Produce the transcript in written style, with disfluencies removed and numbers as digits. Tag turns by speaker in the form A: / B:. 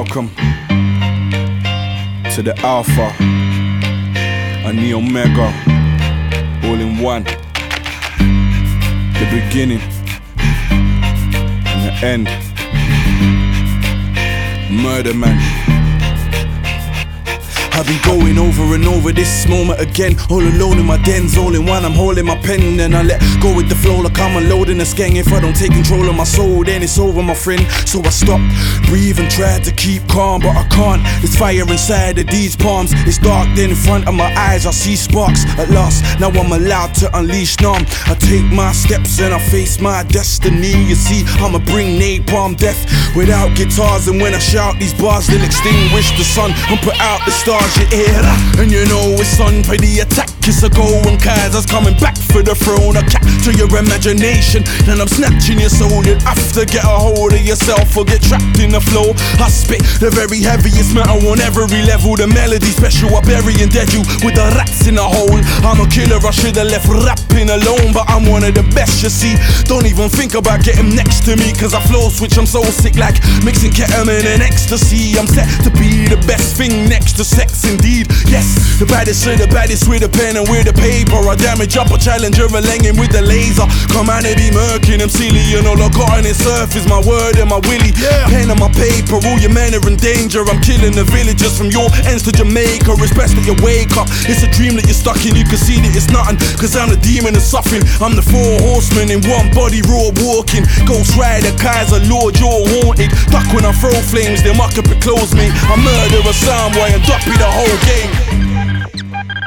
A: Welcome to the Alpha and the Omega, all in one. The beginning and the end. Murder Man. I've been going over and over this moment again. All alone in my dens, all in one. I'm holding my pen and I let go with the flow like I'm unloading a skeng. If I don't take control of my soul, then it's over, my friend. So I stop, breathe and try to keep calm, but I can't. There's fire inside of these palms. It's dark, then in front of my eyes I see sparks. At last, now I'm allowed to unleash numb. I take my steps and I face my destiny. You see, I'ma bring napalm death without guitars. And when I shout these bars, they'll extinguish the sun and put out the stars. You hear that? And you know it's on for the attack. It's a go and Kaiser's coming back for the throne. I capture your imagination, then I'm snatching your soul. You'll have to get a hold of yourself or get trapped in the flow. I spit the very heaviest metal on every level. The melody special, I bury and dead you with the rats in a hole. I'm a killer, I should've left rapping alone, but I'm one of the best, you see. Don't even think about getting next to me, cause I flow switch, I'm so sick, like mixing ketamine and ecstasy. I'm set to be the best thing next to sex, indeed. Yes, the baddest of the baddest with a pen and with a paper. I damage up a challenger, a langing with the laser. Come on and be murking them silly, and all I got on this earth is my word and my willy. Pen on my paper, all your men are in danger. I'm killing the villagers from your ends to Jamaica. It's best that you wake up, it's a dream that you're stuck in. You can see that it's nothing, cause I'm the demon of suffering. I'm the four horsemen in one body, raw walking. Ghost Rider, Kaiser, Lord, you're haunted. Duck when I throw flames, they muck up and close me. I murder a sound boy and duck be the whole game.